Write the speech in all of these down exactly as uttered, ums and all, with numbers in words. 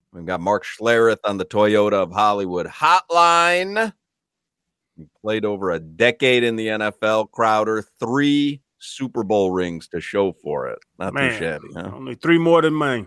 We've got Mark Schlereth on the Toyota of Hollywood hotline. He played over a decade in the N F L. Crowder, three Super Bowl rings to show for it. Not Man, too shabby, huh? Only three more than mine.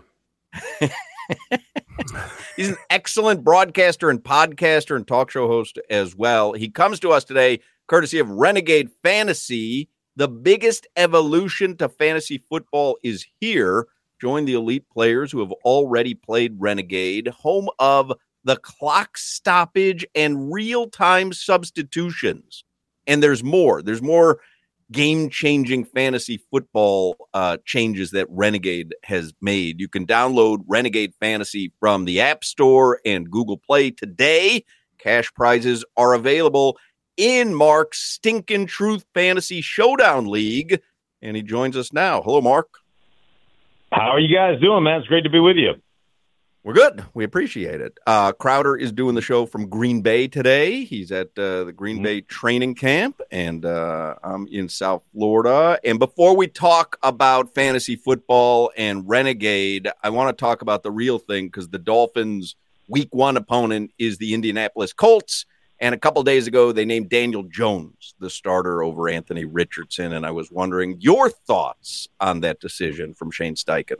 He's an excellent broadcaster and podcaster and talk show host as well. He comes to us today courtesy of Renegade Fantasy. The biggest evolution to fantasy football is here. Join the elite players who have already played Renegade, home of the clock stoppage and real-time substitutions. And there's more. There's more game-changing fantasy football uh, changes that Renegade has made. You can download Renegade Fantasy from the App Store and Google Play today. Cash prizes are available in Mark's Stinkin' Truth Fantasy Showdown League. And he joins us now. Hello, Mark. How are you guys doing, man? It's great to be with you. We're good. We appreciate it. Uh, Crowder is doing the show from Green Bay today. He's at uh, the Green mm-hmm. Bay training camp, and uh, I'm in South Florida. And before we talk about fantasy football and Renegade, I want to talk about the real thing because the Dolphins' week one opponent is the Indianapolis Colts. And a couple of days ago, they named Daniel Jones the starter over Anthony Richardson. And I was wondering your thoughts on that decision from Shane Steichen.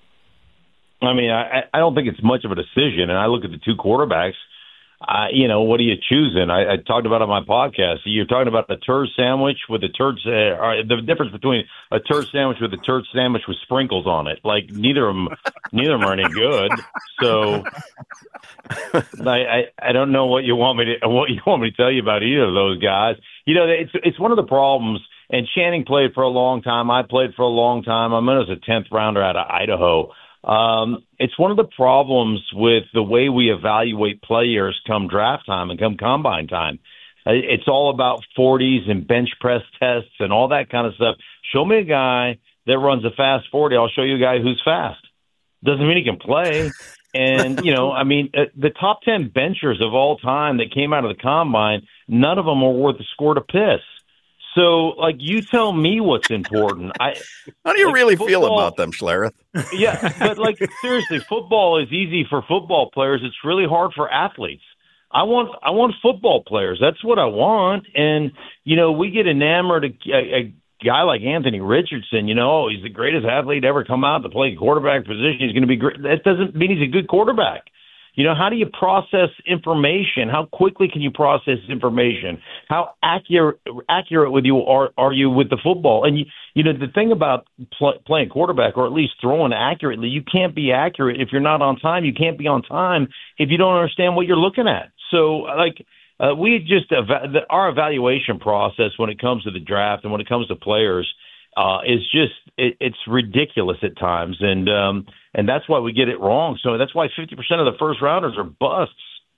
I mean, I, I don't think it's much of a decision. And I look at the two quarterbacks, uh, you know, what are you choosing? I, I talked about it on my podcast. You're talking about the turd sandwich with the turd, uh, the difference between a turd sandwich with a turd sandwich with sprinkles on it. Like neither of them, neither of them are any good. So I, I, I don't know what you want me to, what you want me to tell you about either of those guys. You know, it's, it's one of the problems. And Channing played for a long time. I played for a long time. I mean, I was a tenth rounder out of Idaho. Um, it's one of the problems with the way we evaluate players come draft time and come combine time. It's all about forties and bench press tests and all that kind of stuff. Show me a guy that runs a fast forty. I'll show you a guy who's fast. Doesn't mean he can play. And, you know, I mean, uh, the top ten benchers of all time that came out of the combine, none of them are worth a squirt of piss. So, like, you tell me what's important. I, How do you like, really football, feel about them, Schlereth? Yeah, but, like, seriously, football is easy for football players. It's really hard for athletes. I want I want football players. That's what I want. And, you know, we get enamored a, a, a guy like Anthony Richardson, you know, oh, he's the greatest athlete to ever come out to play quarterback position. He's going to be great. That doesn't mean he's a good quarterback. You know, how do you process information? How quickly can you process information? How accurate accurate with you are are you with the football? And you you know the thing about pl- playing quarterback, or at least throwing accurately, you can't be accurate if you're not on time. You can't be on time if you don't understand what you're looking at. So, like, uh, we just eva- the, our evaluation process when it comes to the draft and when it comes to players uh, is just it, it's ridiculous at times, and um, and that's why we get it wrong. So that's why fifty percent of the first rounders are busts.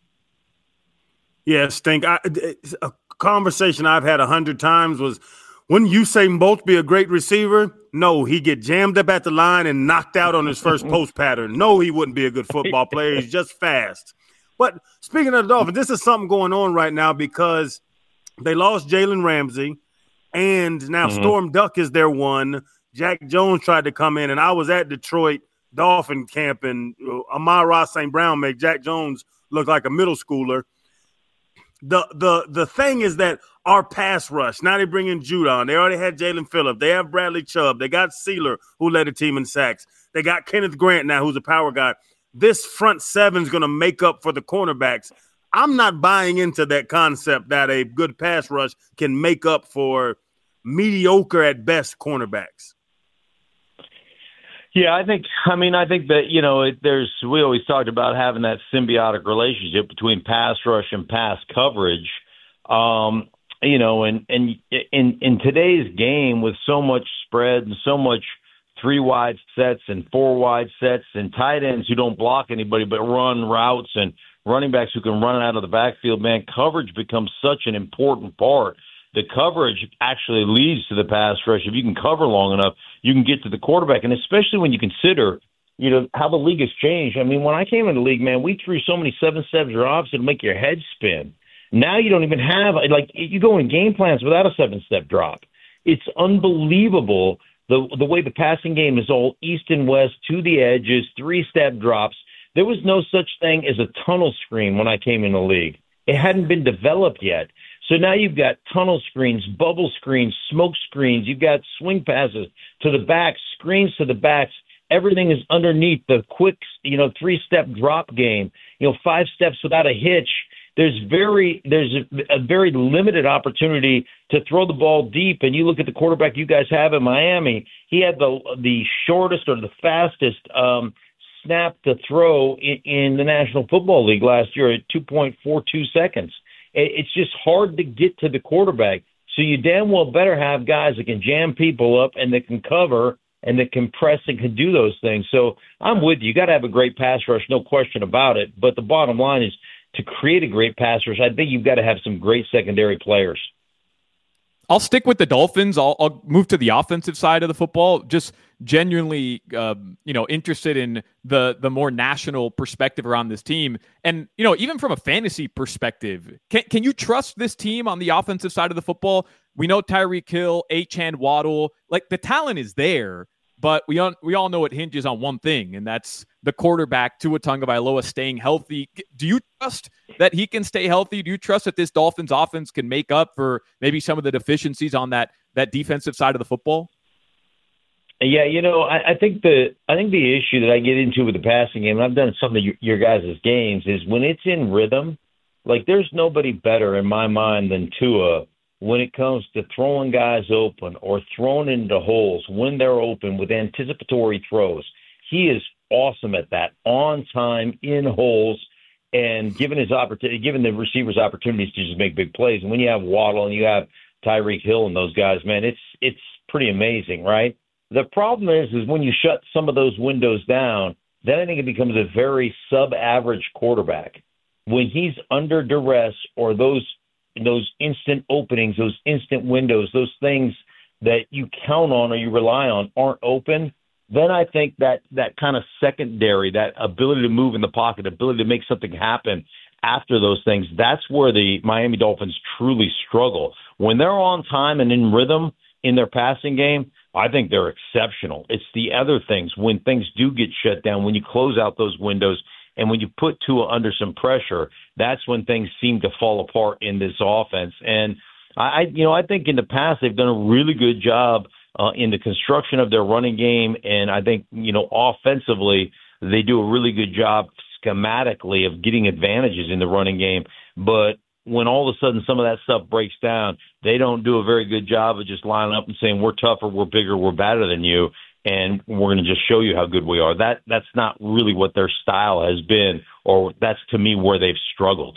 Yeah, Stink. I, a conversation I've had a hundred times was, wouldn't Usain Bolt be a great receiver? No, he'd get jammed up at the line and knocked out on his first post pattern. No, he wouldn't be a good football player. He's just fast. But speaking of the Dolphins, this is something going on right now because they lost Jalen Ramsey, and now mm-hmm. Storm Duck is their one. Jack Jones tried to come in, and I was at Detroit Dolphin camp, and uh, Amon-Ra Saint Brown made Jack Jones look like a middle schooler. The the the thing is that our pass rush, now they bring in Judon. They already had Jalen Phillips. They have Bradley Chubb. They got Sealer, who led the team in sacks. They got Kenneth Grant now, who's a power guy. This front seven is going to make up for the cornerbacks. I'm not buying into that concept that a good pass rush can make up for mediocre at best cornerbacks. Yeah, I think, I mean, I think that, you know, it, there's, we always talked about having that symbiotic relationship between pass rush and pass coverage. Um, you know, and, and in, in today's game with so much spread and so much three wide sets and four wide sets and tight ends who don't block anybody but run routes and running backs who can run out of the backfield, man, coverage becomes such an important part. The coverage actually leads to the pass rush. If you can cover long enough, you can get to the quarterback. And especially when you consider, you know, how the league has changed. I mean, when I came into the league, man, we threw so many seven-step drops it'd make your head spin. Now you don't even have, like, you go in game plans without a seven-step drop. It's unbelievable the the way the passing game is all east and west to the edges, three-step drops. There was no such thing as a tunnel screen when I came in the league. It hadn't been developed yet. So now you've got tunnel screens, bubble screens, smoke screens. You've got swing passes to the backs, screens to the backs. Everything is underneath the quick, you know, three-step drop game, you know, five steps without a hitch. There's very there's a, a very limited opportunity to throw the ball deep. And you look at the quarterback you guys have in Miami, he had the the shortest or the fastest um, snap to throw in, in the National Football League last year at two point four two seconds. It, it's just hard to get to the quarterback. So you damn well better have guys that can jam people up and that can cover and that can press and can do those things. So I'm with you. You got to have a great pass rush, no question about it. But the bottom line is, to create a great pass rush, I think you've got to have some great secondary players. I'll stick with the Dolphins. I'll, I'll move to the offensive side of the football. Just genuinely, uh, you know, interested in the the more national perspective around this team, and you know, even from a fantasy perspective, can can you trust this team on the offensive side of the football? We know Tyreek Hill, Achane, Waddle, like the talent is there, but we all, we all know it hinges on one thing, and that's the quarterback, Tua Tagovailoa, staying healthy. Do you trust that he can stay healthy? Do you trust that this Dolphins offense can make up for maybe some of the deficiencies on that that defensive side of the football? Yeah, you know, I, I think the I think the issue that I get into with the passing game, and I've done some of your, your guys' games, is when it's in rhythm, like there's nobody better in my mind than Tua when it comes to throwing guys open or throwing into holes when they're open with anticipatory throws. He is awesome at that, on time, in holes, and giving his opportunity, giving the receivers opportunities to just make big plays. And when you have Waddle and you have Tyreek Hill and those guys, man, it's it's pretty amazing, right? The problem is, is when you shut some of those windows down, then I think it becomes a very sub-average quarterback. When he's under duress or those those instant openings, those instant windows, those things that you count on or you rely on aren't open, then I think that that kind of secondary, that ability to move in the pocket, ability to make something happen after those things, that's where the Miami Dolphins truly struggle. When they're on time and in rhythm in their passing game, I think they're exceptional. It's the other things, when things do get shut down, when you close out those windows, and when you put Tua under some pressure, that's when things seem to fall apart in this offense. And I, you know, I think in the past they've done a really good job uh, in the construction of their running game, and I think, you know, offensively they do a really good job schematically of getting advantages in the running game. But when all of a sudden some of that stuff breaks down, they don't do a very good job of just lining up and saying, we're tougher, we're bigger, we're better than you, and we're going to just show you how good we are. That That's not really what their style has been, or that's, to me, where they've struggled.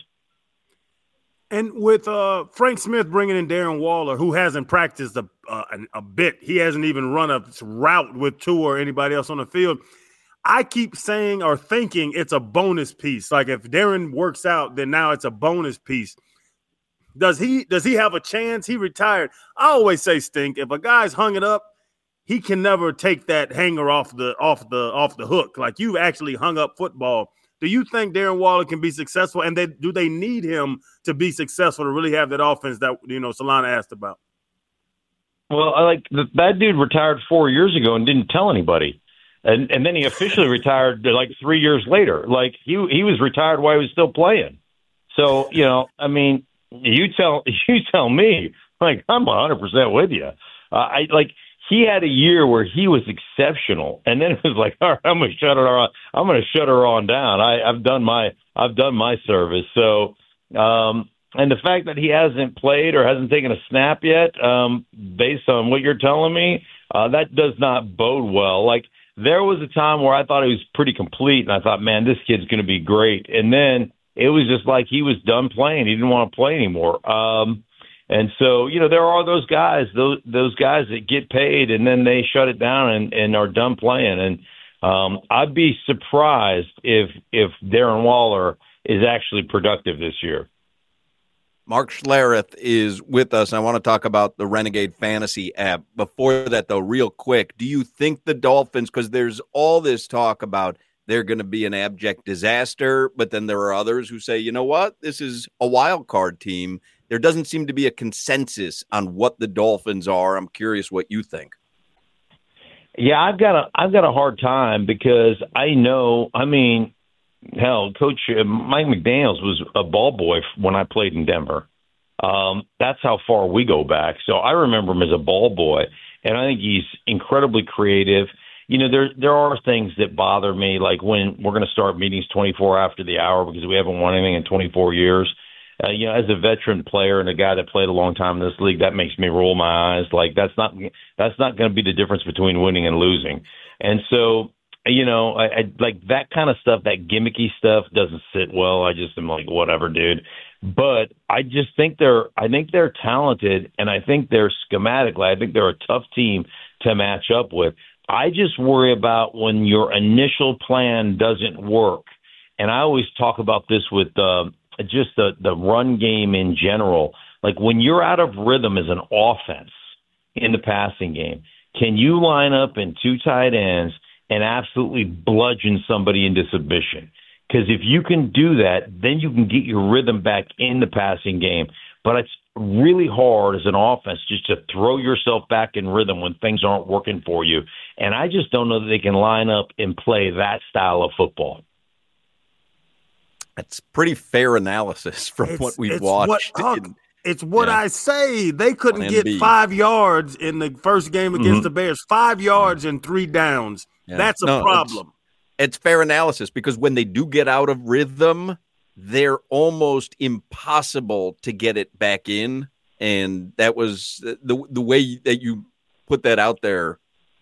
And with uh, Frank Smith bringing in Darren Waller, who hasn't practiced a, uh, a bit, he hasn't even run a route with Tua or anybody else on the field, I keep saying or thinking it's a bonus piece. Like if Darren works out, then now it's a bonus piece. Does he does he have a chance? He retired. I always say, Stink, if a guy's hung it up, he can never take that hanger off the off the off the hook. Like you actually hung up football. Do you think Darren Waller can be successful? And they, do they need him to be successful to really have that offense that, you know, Solana asked about? Well, I like that dude retired four years ago and didn't tell anybody. And and then he officially retired like three years later. Like he he was retired while he was still playing. So, you know, I mean, you tell you tell me, like, I'm one hundred percent with you. Uh, I like he had a year where he was exceptional, and then it was like, all right, I'm gonna shut her on. I'm gonna shut her on down. I, I've done my I've done my service. So, um, and the fact that he hasn't played or hasn't taken a snap yet, um, based on what you're telling me, uh, that does not bode well. Like. There was a time where I thought he was pretty complete, and I thought, man, this kid's going to be great. And then it was just like he was done playing. He didn't want to play anymore. Um, and so, you know, there are those guys, those those guys that get paid, and then they shut it down and, and are done playing. And um, I'd be surprised if if Darren Waller is actually productive this year. Mark Schlereth is with us. I want to talk about the Renegade Fantasy app. Before that, though, real quick, do you think the Dolphins, because there's all this talk about they're going to be an abject disaster, but then there are others who say, you know what, this is a wild card team. There doesn't seem to be a consensus on what the Dolphins are. I'm curious what you think. Yeah, I've got a I've got a hard time because I know, I mean, hell, Coach uh, Mike McDaniels was a ball boy when I played in Denver. Um, that's how far we go back. So I remember him as a ball boy, and I think he's incredibly creative. You know, there there are things that bother me, like when we're going to start meetings twenty-four after the hour because we haven't won anything in twenty-four years. Uh, you know, as a veteran player and a guy that played a long time in this league, that makes me roll my eyes. Like that's not that's not going to be the difference between winning and losing. And so, you know, I, I like that kind of stuff, that gimmicky stuff doesn't sit well. I just am like, whatever, dude. But I just think they're I think they're talented, and I think they're schematically, I think they're a tough team to match up with. I just worry about when your initial plan doesn't work. And I always talk about this with uh, just the, the run game in general. Like when you're out of rhythm as an offense in the passing game, can you line up in two tight ends and absolutely bludgeon somebody into submission? Because if you can do that, then you can get your rhythm back in the passing game. But it's really hard as an offense just to throw yourself back in rhythm when things aren't working for you. And I just don't know that they can line up and play that style of football. That's pretty fair analysis from it's, what we've it's watched. What, Huck, in, it's what yeah. I say. They couldn't Plan get B. five yards in the first game against mm-hmm. the Bears. Five yards and three downs. Yeah. That's a no, problem. It's, it's fair analysis because when they do get out of rhythm, they're almost impossible to get it back in. And that was the the way that you put that out there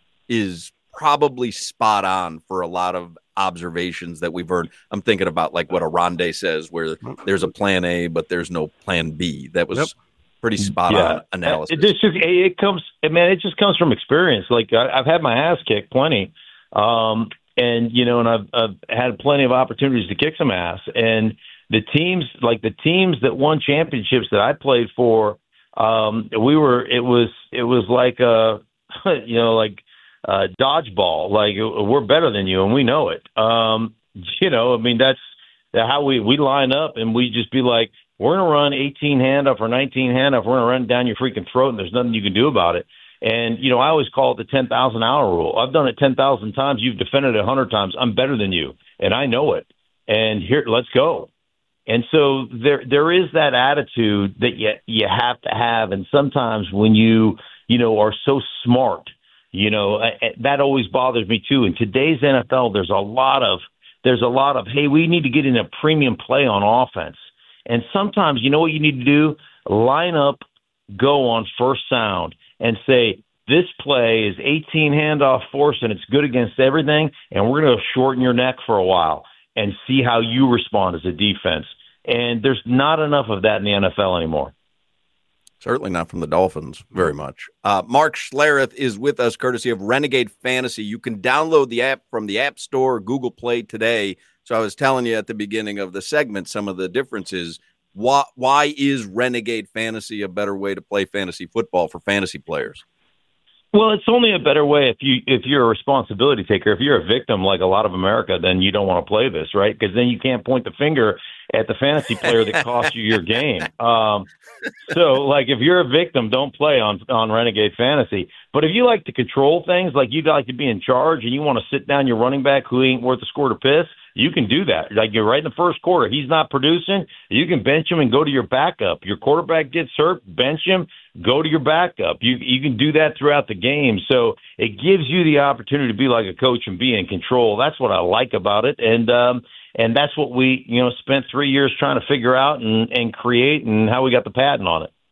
is probably spot on for a lot of observations that we've heard. I'm thinking about like what Aronde says, where there's a plan A, but there's no plan B. That was yep. pretty spot yeah. on analysis. It, just, it comes, man, it just comes from experience. Like I, I've had my ass kicked plenty. Um, And, you know, and I've, I've had plenty of opportunities to kick some ass. And the teams, like the teams that won championships that I played for, um, we were, it was, it was like, a, you know, like uh dodgeball. Like we're better than you and we know it. Um, you know, I mean, that's how we, we line up and we just be like, we're going to run eighteen handoff or nineteen handoff. We're going to run down your freaking throat and there's nothing you can do about it. And, you know, I always call it the ten thousand hour rule. I've done it ten thousand times. You've defended it one hundred times. I'm better than you, and I know it. And here, let's go. And so there there is that attitude that you, you have to have. And sometimes when you, you know, are so smart, you know, that always bothers me too. In today's N F L, there's a lot of, there's a lot of, hey, we need to get in a premium play on offense. And sometimes, you know what you need to do? Line up, go on first sound, and say, this play is eighteen handoff force and it's good against everything, and we're going to shorten your neck for a while and see how you respond as a defense. And there's not enough of that in the N F L anymore. Certainly not from the Dolphins, very much. Uh, Mark Schlereth is with us, courtesy of Renegade Fantasy. You can download the app from the App Store or Google Play today. So I was telling you at the beginning of the segment some of the differences. Why, why is Renegade Fantasy a better way to play fantasy football for fantasy players? Well, it's only a better way if you if you're a responsibility taker. If you're a victim like a lot of America, then you don't want to play this, right? Because then you can't point the finger at the fantasy player that cost you your game. Um, so, like, if you're a victim, don't play on on Renegade Fantasy. But if you like to control things, like you'd like to be in charge and you want to sit down your running back who ain't worth a squirt of piss, you can do that. Like you're right in the first quarter, he's not producing, you can bench him and go to your backup. Your quarterback gets hurt, bench him, go to your backup. You you can do that throughout the game. So it gives you the opportunity to be like a coach and be in control. That's what I like about it. And um and that's what we, you know, spent three years trying to figure out and, and create, and how we got the patent on it.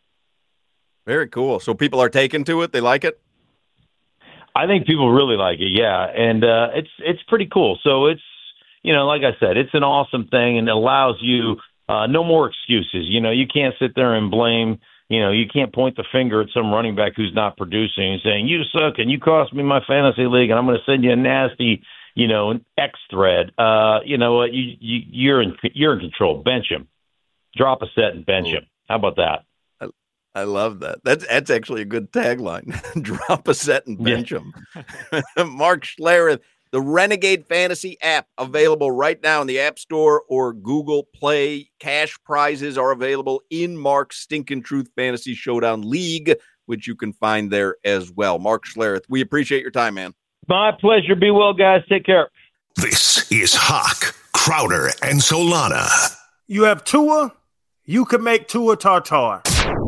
Very cool. So people are taken to it. They like it? I think people really like it, yeah. And uh, it's it's pretty cool. So it's, you know, like I said, it's an awesome thing, and it allows you uh, no more excuses. You know, you can't sit there and blame, you know, you can't point the finger at some running back who's not producing and saying, you suck and you cost me my fantasy league and I'm going to send you a nasty, you know, an X thread. Uh, you know what? You, you, you're in you're in control. Bench him. Drop a set and bench him. How about that? I love that. That's that's actually a good tagline. Drop a set and bench yeah. him. Mark Schlereth, the Renegade Fantasy app, available right now in the App Store or Google Play. Cash prizes are available in Mark's Stinkin' Truth Fantasy Showdown League, which you can find there as well. Mark Schlereth, we appreciate your time, man. My pleasure. Be well, guys. Take care. This is Hawk Crowder and Solana. You have Tua, you could make Tua Tartar.